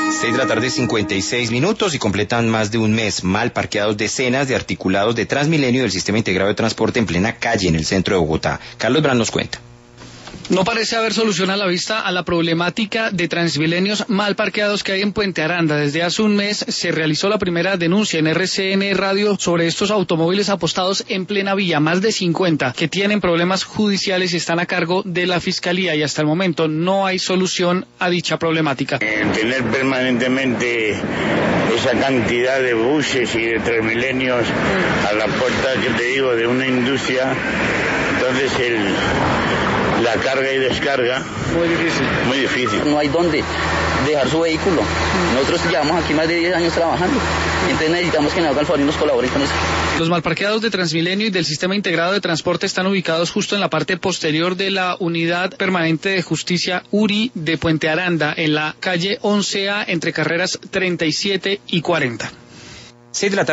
6:56 y completan más de un mes mal parqueados decenas de articulados de Transmilenio del Sistema Integrado de Transporte en plena calle en el centro de Bogotá. Carlos Brand nos cuenta. No parece haber solución a la vista a la problemática de Transmilenios mal parqueados que hay en Puente Aranda. Desde hace un mes se realizó la primera denuncia en RCN Radio sobre estos automóviles apostados en plena vía, más de 50, que tienen problemas judiciales y están a cargo de la Fiscalía, y hasta el momento no hay solución a dicha problemática. Tener permanentemente esa cantidad de buses y de Transmilenios a la puerta, que te digo, de una industria, entonces la carga y descarga. Muy difícil. No hay dónde dejar su vehículo. Nosotros llevamos aquí más de 10 años trabajando. Entonces necesitamos que nos hagan nos colaboren con eso. Los malparqueados de Transmilenio y del Sistema Integrado de Transporte están ubicados justo en la parte posterior de la Unidad Permanente de Justicia URI de Puente Aranda, en la calle 11A, entre carreras 37 y 40.